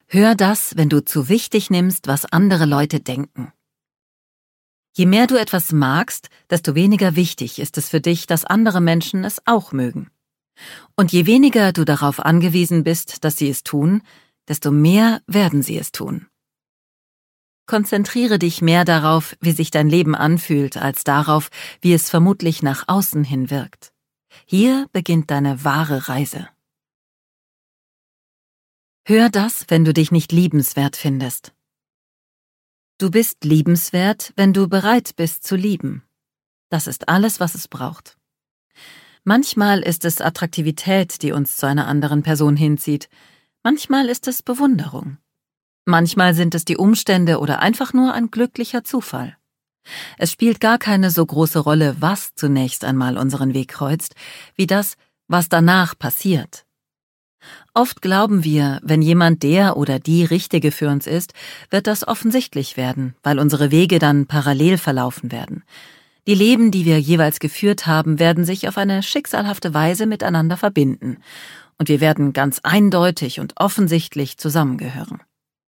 Hör das, wenn du zu wichtig nimmst, was andere Leute denken. Je mehr du etwas magst, desto weniger wichtig ist es für dich, dass andere Menschen es auch mögen. Und je weniger du darauf angewiesen bist, dass sie es tun, desto mehr werden sie es tun. Konzentriere dich mehr darauf, wie sich dein Leben anfühlt, als darauf, wie es vermutlich nach außen hin wirkt. Hier beginnt deine wahre Reise. Hör das, wenn du dich nicht liebenswert findest. Du bist liebenswert, wenn du bereit bist zu lieben. Das ist alles, was es braucht. Manchmal ist es Attraktivität, die uns zu einer anderen Person hinzieht. Manchmal ist es Bewunderung. Manchmal sind es die Umstände oder einfach nur ein glücklicher Zufall. Es spielt gar keine so große Rolle, was zunächst einmal unseren Weg kreuzt, wie das, was danach passiert. Oft glauben wir, wenn jemand der oder die Richtige für uns ist, wird das offensichtlich werden, weil unsere Wege dann parallel verlaufen werden. Die Leben, die wir jeweils geführt haben, werden sich auf eine schicksalhafte Weise miteinander verbinden, und wir werden ganz eindeutig und offensichtlich zusammengehören.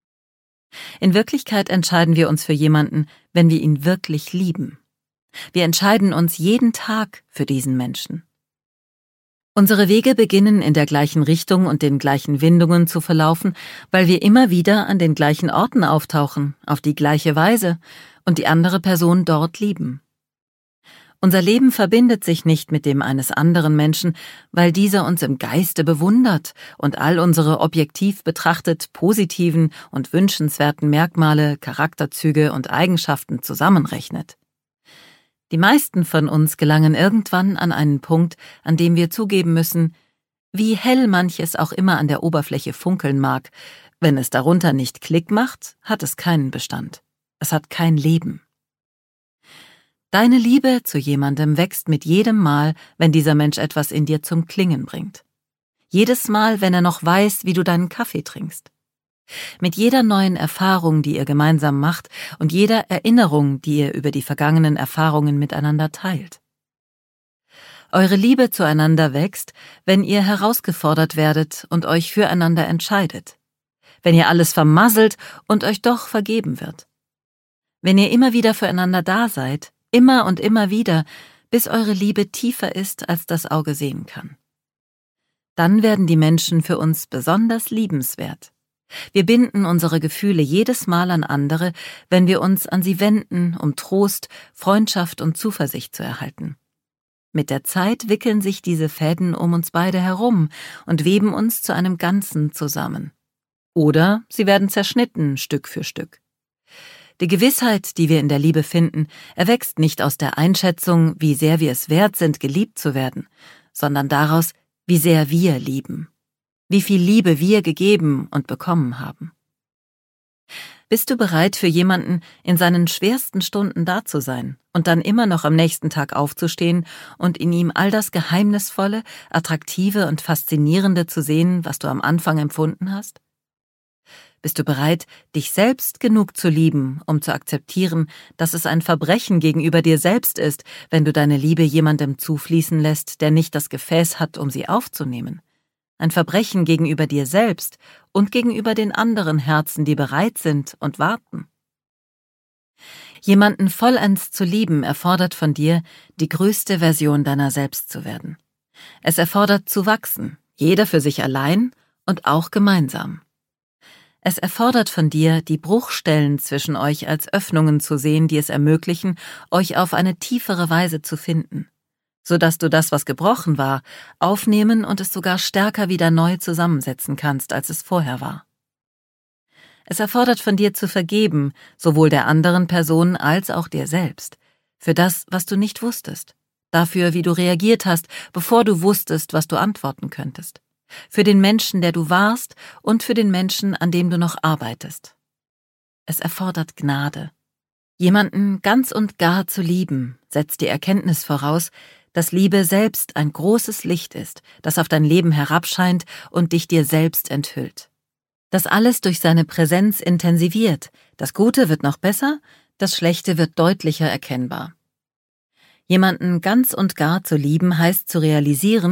In Wirklichkeit entscheiden wir uns für jemanden, wenn wir ihn wirklich lieben. Wir entscheiden uns jeden Tag für diesen Menschen. Unsere Wege beginnen in der gleichen Richtung und den gleichen Windungen zu verlaufen, weil wir immer wieder an den gleichen Orten auftauchen, auf die gleiche Weise und die andere Person dort lieben. Unser Leben verbindet sich nicht mit dem eines anderen Menschen, weil dieser uns im Geiste bewundert und all unsere objektiv betrachtet positiven und wünschenswerten Merkmale, Charakterzüge und Eigenschaften zusammenrechnet. Die meisten von uns gelangen irgendwann an einen Punkt, an dem wir zugeben müssen, wie hell manches auch immer an der Oberfläche funkeln mag, wenn es darunter nicht Klick macht, hat es keinen Bestand. Es hat kein Leben. Deine Liebe zu jemandem wächst mit jedem Mal, wenn dieser Mensch etwas in dir zum Klingen bringt. Jedes Mal, wenn er noch weiß, wie du deinen Kaffee trinkst. Mit jeder neuen Erfahrung, die ihr gemeinsam macht, und jeder Erinnerung, die ihr über die vergangenen Erfahrungen miteinander teilt. Eure Liebe zueinander wächst, wenn ihr herausgefordert werdet und euch füreinander entscheidet. Wenn ihr alles vermasselt und euch doch vergeben wird. Wenn ihr immer wieder füreinander da seid, immer und immer wieder, bis eure Liebe tiefer ist, als das Auge sehen kann. Dann werden die Menschen für uns besonders liebenswert. Wir binden unsere Gefühle jedes Mal an andere, wenn wir uns an sie wenden, um Trost, Freundschaft und Zuversicht zu erhalten. Mit der Zeit wickeln sich diese Fäden um uns beide herum und weben uns zu einem Ganzen zusammen. Oder sie werden zerschnitten, Stück für Stück. Die Gewissheit, die wir in der Liebe finden, erwächst nicht aus der Einschätzung, wie sehr wir es wert sind, geliebt zu werden, sondern daraus, wie sehr wir lieben. Wie viel Liebe wir gegeben und bekommen haben. Bist du bereit, für jemanden in seinen schwersten Stunden da zu sein und dann immer noch am nächsten Tag aufzustehen und in ihm all das Geheimnisvolle, Attraktive und Faszinierende zu sehen, was du am Anfang empfunden hast? Bist du bereit, dich selbst genug zu lieben, um zu akzeptieren, dass es ein Verbrechen gegenüber dir selbst ist, wenn du deine Liebe jemandem zufließen lässt, der nicht das Gefäß hat, um sie aufzunehmen? Ein Verbrechen gegenüber dir selbst und gegenüber den anderen Herzen, die bereit sind und warten. Jemanden vollends zu lieben erfordert von dir, die größte Version deiner selbst zu werden. Es erfordert zu wachsen, jeder für sich allein und auch gemeinsam. Es erfordert von dir, die Bruchstellen zwischen euch als Öffnungen zu sehen, die es ermöglichen, euch auf eine tiefere Weise zu finden, sodass du das, was gebrochen war, aufnehmen und es sogar stärker wieder neu zusammensetzen kannst, als es vorher war. Es erfordert von dir zu vergeben, sowohl der anderen Person als auch dir selbst, für das, was du nicht wusstest, dafür, wie du reagiert hast, bevor du wusstest, was du antworten könntest, für den Menschen, der du warst und für den Menschen, an dem du noch arbeitest. Es erfordert Gnade. Jemanden ganz und gar zu lieben, setzt die Erkenntnis voraus, dass Liebe selbst ein großes Licht ist, das auf dein Leben herabscheint und dich dir selbst enthüllt. Das alles durch seine Präsenz intensiviert, das Gute wird noch besser, das Schlechte wird deutlicher erkennbar. Jemanden ganz und gar zu lieben heißt zu realisieren,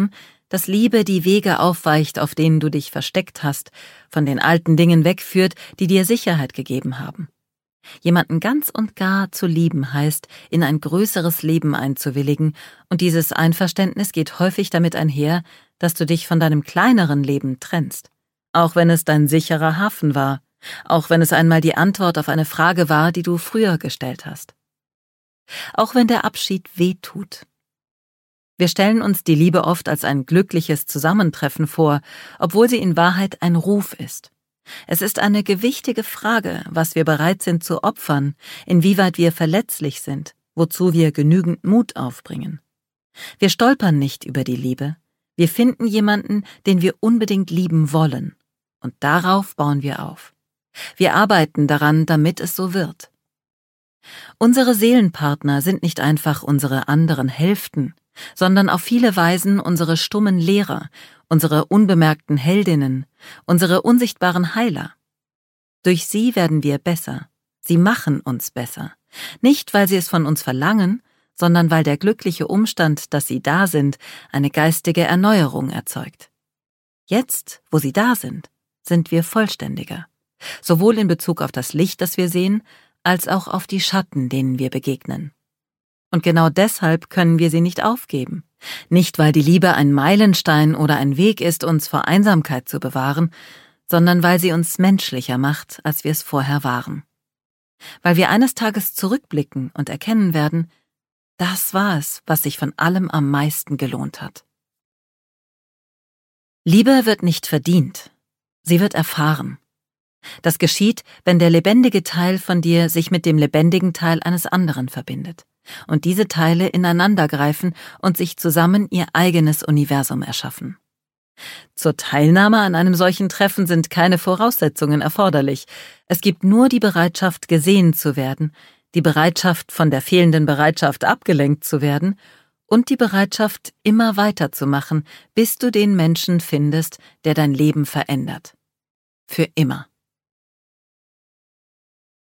dass Liebe die Wege aufweicht, auf denen du dich versteckt hast, von den alten Dingen wegführt, die dir Sicherheit gegeben haben. Jemanden ganz und gar zu lieben heißt, in ein größeres Leben einzuwilligen, und dieses Einverständnis geht häufig damit einher, dass du dich von deinem kleineren Leben trennst, auch wenn es dein sicherer Hafen war, auch wenn es einmal die Antwort auf eine Frage war, die du früher gestellt hast. Auch wenn der Abschied weh tut. Wir stellen uns die Liebe oft als ein glückliches Zusammentreffen vor, obwohl sie in Wahrheit ein Ruf ist. Es ist eine gewichtige Frage, was wir bereit sind zu opfern, inwieweit wir verletzlich sind, wozu wir genügend Mut aufbringen. Wir stolpern nicht über die Liebe. Wir finden jemanden, den wir unbedingt lieben wollen. Und darauf bauen wir auf. Wir arbeiten daran, damit es so wird. Unsere Seelenpartner sind nicht einfach unsere anderen Hälften, sondern auf viele Weisen unsere stummen Lehrer, unsere unbemerkten Heldinnen, unsere unsichtbaren Heiler. Durch sie werden wir besser. Sie machen uns besser. Nicht, weil sie es von uns verlangen, sondern weil der glückliche Umstand, dass sie da sind, eine geistige Erneuerung erzeugt. Jetzt, wo sie da sind wir vollständiger. Sowohl in Bezug auf das Licht, das wir sehen, als auch auf die Schatten, denen wir begegnen. Und genau deshalb können wir sie nicht aufgeben. Nicht, weil die Liebe ein Meilenstein oder ein Weg ist, uns vor Einsamkeit zu bewahren, sondern weil sie uns menschlicher macht, als wir es vorher waren. Weil wir eines Tages zurückblicken und erkennen werden, das war es, was sich von allem am meisten gelohnt hat. Liebe wird nicht verdient, sie wird erfahren. Das geschieht, wenn der lebendige Teil von dir sich mit dem lebendigen Teil eines anderen verbindet und diese Teile ineinandergreifen und sich zusammen ihr eigenes Universum erschaffen. Zur Teilnahme an einem solchen Treffen sind keine Voraussetzungen erforderlich. Es gibt nur die Bereitschaft, gesehen zu werden, die Bereitschaft, von der fehlenden Bereitschaft abgelenkt zu werden und die Bereitschaft, immer weiterzumachen, bis du den Menschen findest, der dein Leben verändert. Für immer.